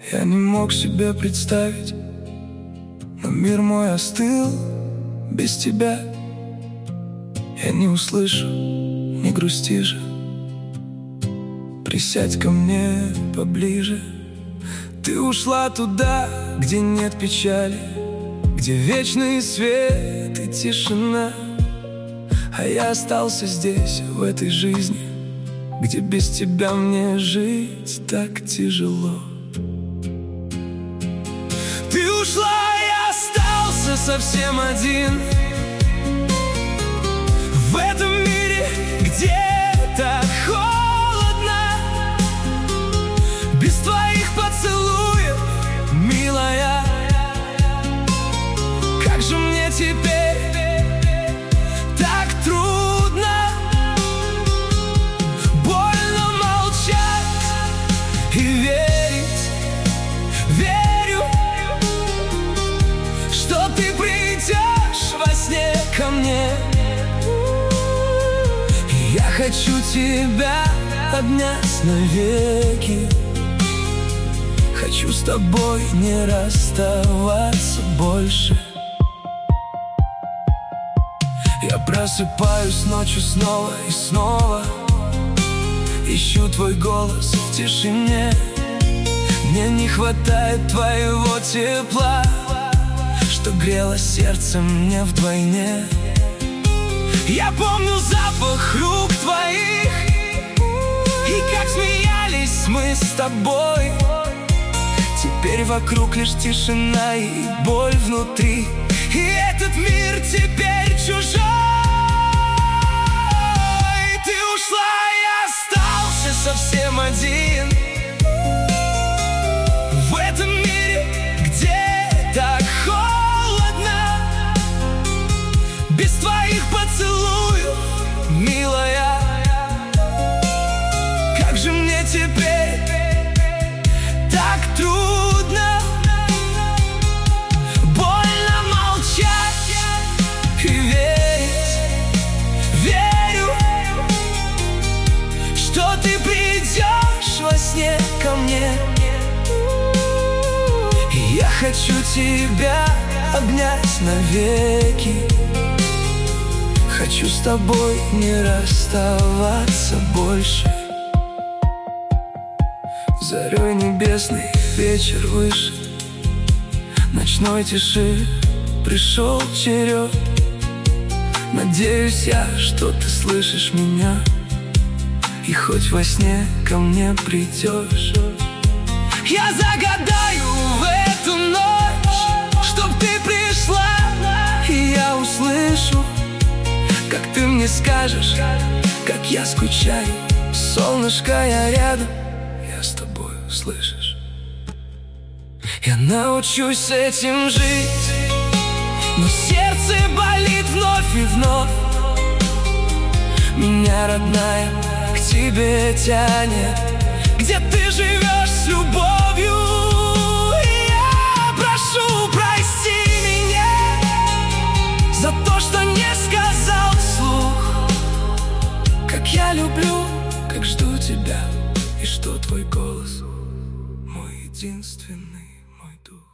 Я не мог себе представить, но мир мой остыл без тебя. Я не услышу, не грусти же, присядь ко мне поближе. Ты ушла туда, где нет печали, где вечный свет и тишина. А я остался здесь, в этой жизни, где без тебя мне жить так тяжело. Ты ушла, я остался совсем один в этом мире, где так холодно, без твоих поцелуев, милая. Как же мне теперь так трудно, больно молчать и верить. Верю, что ты придешь во сне ко мне. Я хочу тебя обнять навеки, хочу с тобой не расставаться больше. Я просыпаюсь ночью снова и снова, ищу твой голос в тишине. Мне не хватает твоего тепла, что грело сердце мне вдвойне. Я помню запах рук твоих и как смеялись мы с тобой. Теперь вокруг лишь тишина и боль внутри, и этот мир теперь чужой. Ты ушла, я остался совсем один в этом мире, где так холодно, без твоих поцелуев, милая. Как же мне теперь так трудно, больно молчать и верить. Верю, что ты придешь во сне ко мне. И я хочу тебя обнять навеки, хочу с тобой не расставаться больше. Зарей небесный вечер вышел, ночной тиши пришел черед. Надеюсь я, что ты слышишь меня, и хоть во сне ко мне придешь. Я загадаю в эту ночь, чтоб ты пришла, и я услышу, как ты мне скажешь, как я скучаю. Солнышко, я рядом, я с тобой, слышишь? Я научусь с этим жить, но сердце болит вновь и вновь. Меня, родная, к тебе тянет, где ты живешь с любовью. И я прошу, прости меня за то, что не сказал вслух, как я люблю, как жду тебя, и что твой голос мой единственный, мой дух.